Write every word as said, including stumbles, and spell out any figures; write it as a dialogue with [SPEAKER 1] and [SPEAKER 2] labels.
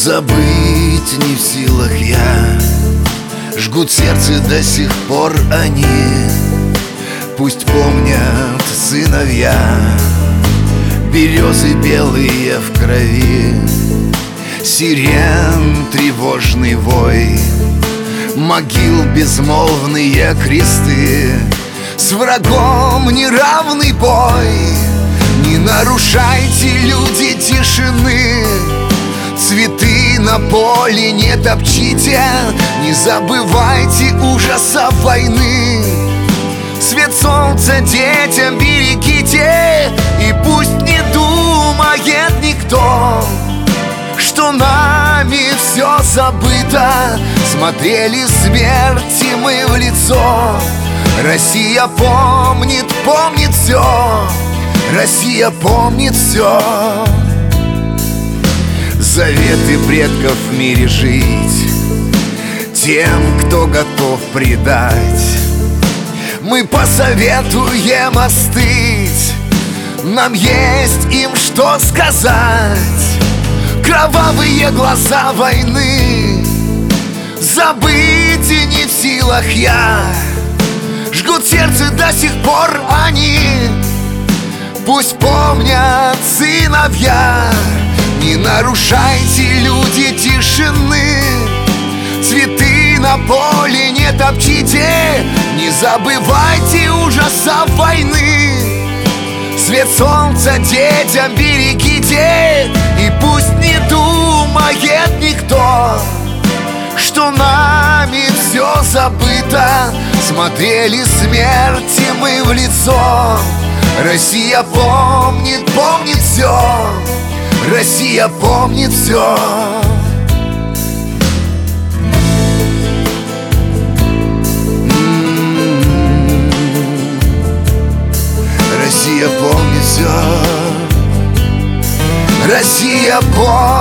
[SPEAKER 1] Забыть не в силах я, жгут сердце до сих пор они. Пусть помнят сыновья, березы белые в крови, сирен тревожный вой, могил безмолвные кресты, с врагом неравный бой. Не нарушайте, люди, тишины, цветы на поле не топчите, не забывайте ужаса войны. Свет солнца детям берегите, и пусть не думает никто, что нами все забыто. Смотрели смерти мы в лицо. Россия помнит, помнит все. Россия помнит все. Заветы предков в мире жить тем, кто готов предать. Мы посоветуем остыть, нам есть им что сказать. Кровавые глаза войны забыть и не в силах я, жгут сердце до сих пор они. Пусть помнят сыновья, не нарушайте, люди, тишины, цветы на поле не топчите, не забывайте ужаса войны. Свет солнца детям берегите, и пусть не думает никто, что нами все забыто. Смотрели смерти мы в лицо. Россия помнит, помнит все. Россия помнит все. Россия помнит все. Россия помнит.